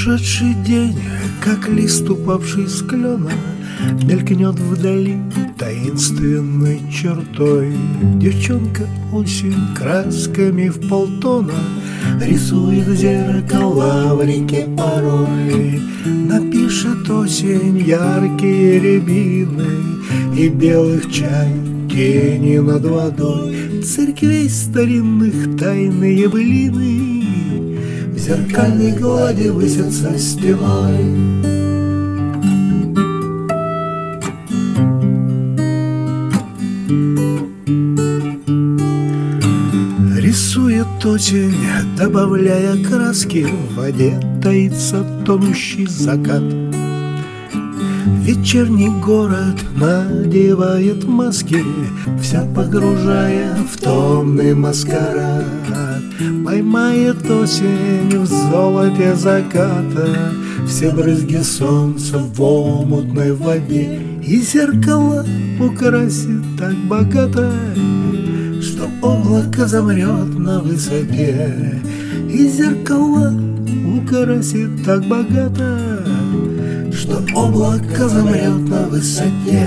Ушедший день, как лист, упавший с клена, мелькнет вдали таинственной чертой. Девчонка осень красками в полтона рисует зеркала в реке порой. Напишет осень яркие рябины и белых чай тени над водой. Церквей старинных тайные былины в зеркальной глади высятся стеной. Рисует осень, добавляя краски, в воде таится тонущий закат. Вечерний город надевает маски, вся погружая в томный маскарад. Поймает осень в золоте заката все брызги солнца в омутной воде, и зеркала украсит так богато, что облако замрет на высоте. И зеркала украсит так богато, что облако замрет на высоте.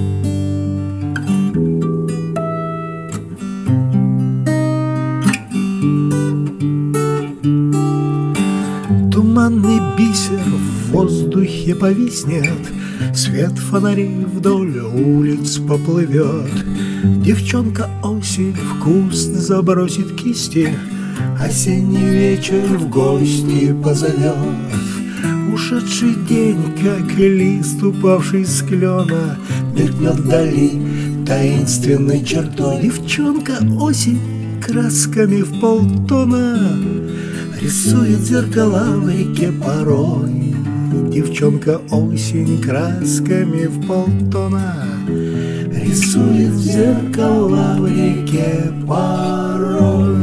Туманный бисер в воздухе повиснет, свет фонарей вдоль улиц поплывет. Девчонка осень в куст забросит кисти, осенний вечер в гости позовет. Ушедший день, как лист, упавший с клена, мелькнет вдали таинственной чертой. Девчонка осень красками в полтона рисует зеркала в реке порой. Девчонка осень красками в полтона рисует зеркала в реке порой.